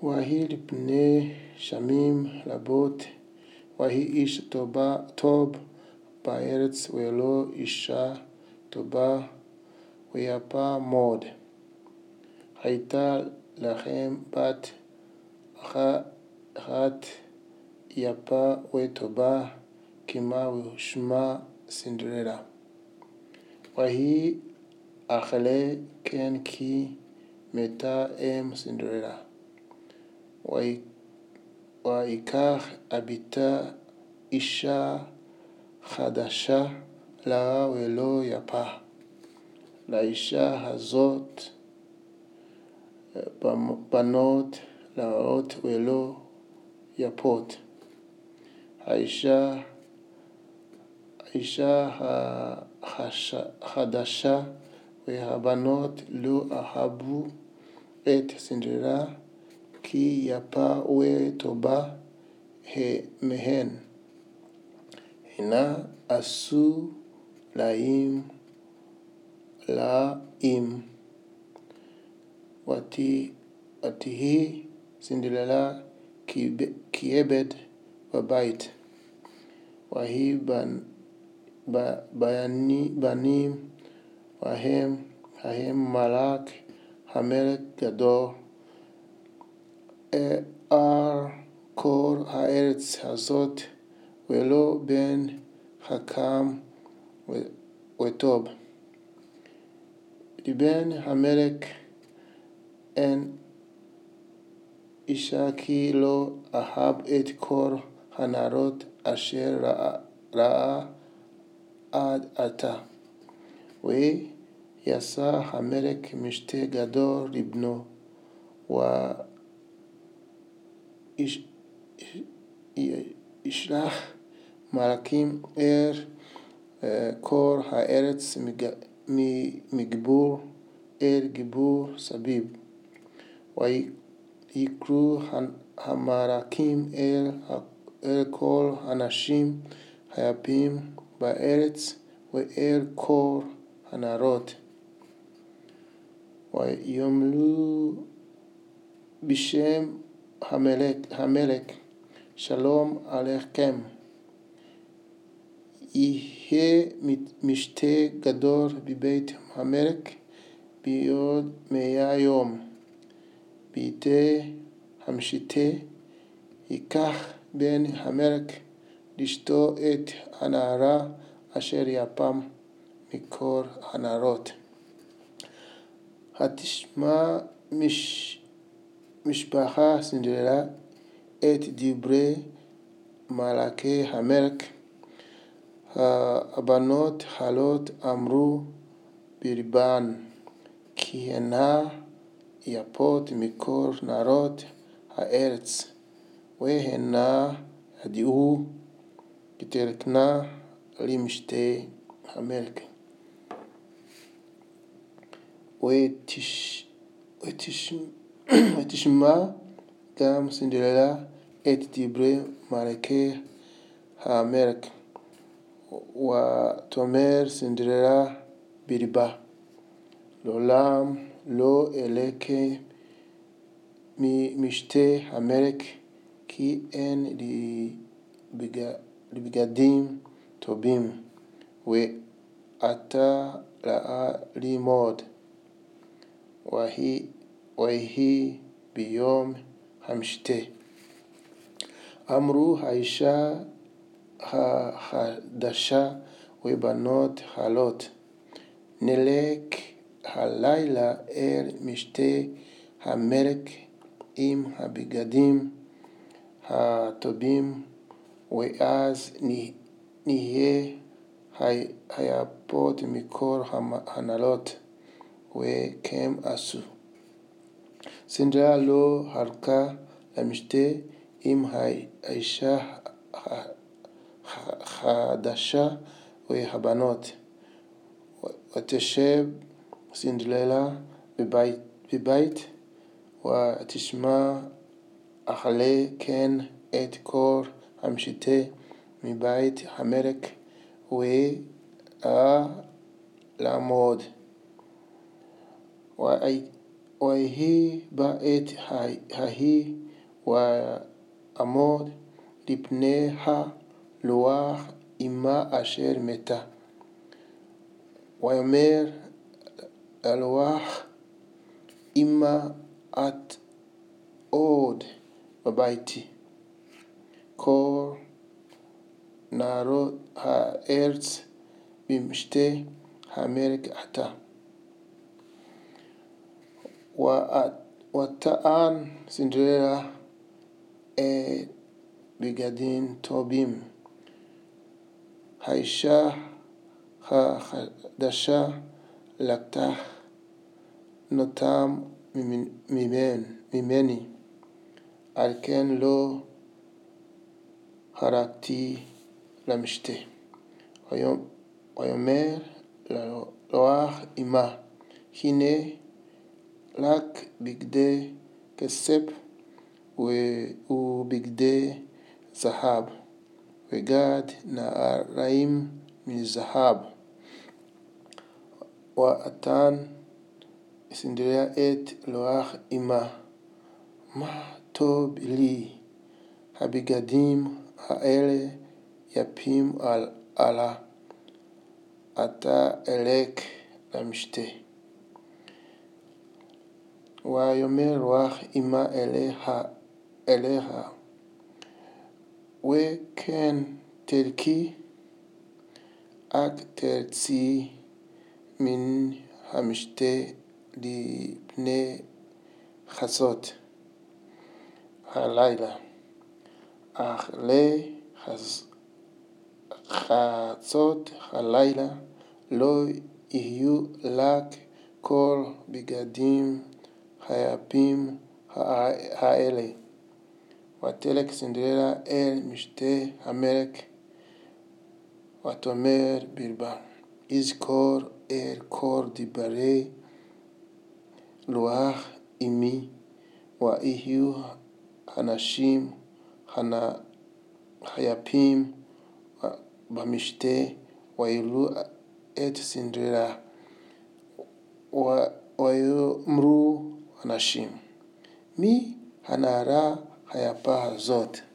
ויהי לפני שמים רבות, ויהי איש טוב בארץ, ולו אישה טובה ויפה מאוד. הייתה לכם בת אחת יפה וטובה כמה, ושמה סינדרלה. ויהי אחרי כן כי מתה אם סינדרלה, ויקח הביתה אישה חדשה לה ולא יפה. לאישה הזאת בנות רעות ולא יפות. האישה החדשה והבנות לא אהבו את סינדרלה כי יפה וטובה מהן. הנה עשו להם ותהי סינדרלה כעבד בבית. ויהי בנים ההם מלך המלך גדול על כל הארץ הזאת, ולא בן חכם וטוב. לבן המלך אין אישה, כי לא אהב את כל הנערות אשר ראה עד עתה. ויעשה המלך משתה גדול לבנו, וישלח מלאכים אל כל הארץ מגבור אל גבור סביב. ויקראו המלאכים אל כל הנשים היפים בארץ ואל כל הנערות, ויאמרו בשם המלך, שלום עליכם, יהיה משתה גדול בבית המלך בעוד 100 יום. בידי המשתה ייקח בן המלך לאשתו את הנערה אשר יפה מכל הנערות. התשמע משפחה סינדרלה את דברי מלאכי המלך. הבנות חלות אמרו ברבן, כי הנה יפות מכל נערות הארץ, והנה ידעו כי תלכנה למשתה המלך. ותשמע גם סינדרלה את דברי מלאכי המלך. ותאמר סינדרלה בלבה, לעולם לא אלקה ממשתה המלך, כי אין לי בגדים טובים, ועתה רעה לי מאוד. ויהי ביום המשתה, אמרו האישה החדשה ובנות חלות, נלך הלילה אל משתה המלך עם הבגדים הטובים, ואז נהיה היפות מכל הנערות. וכם עשו. סינדרלה לא הלכה למשתה עם האישה החדשה והבנות. ותשב סינדרלה בבית, ותשמע אחרי כן את כל המשתה מבית המלך, וראה לעמוד. ויהי בעת ההיא ועמוד לפני הלוח אמה אשר מתה. ויאמר הלוח, אמה את עוד בביתי, כל נערות הארץ במשתה המלך אתה. וטען סינדרלה את בגדים טובים. האישה החדשה לקחה נותם ממני, על כן לא הרגתי למשתה. ויאמר ללוח אמה, הנה לך בגדי כסף ובגדי זהב, ובגד נערים מזהב. ותען סינדרלה את לוח אמה, מה טוב לי, הבגדים האלה יפים עלה, עתה אלך למשתה. ויאמר לוח אמה אליה, וכן תלכי, אך תרצי מן המשתה לפני חצות הלילה, אך לחצות הלילה לא יהיו לך כל בגדים היפים האלה. ותלך סינדרלה אל משתה המלך, ותאמר בלבה, אזכור את כל דברי לוח אמי, ויהיו הנשים היפים במשתה וילו את סינדרלה. ויאמרו הנשים, מי הנערה היפה הזאת?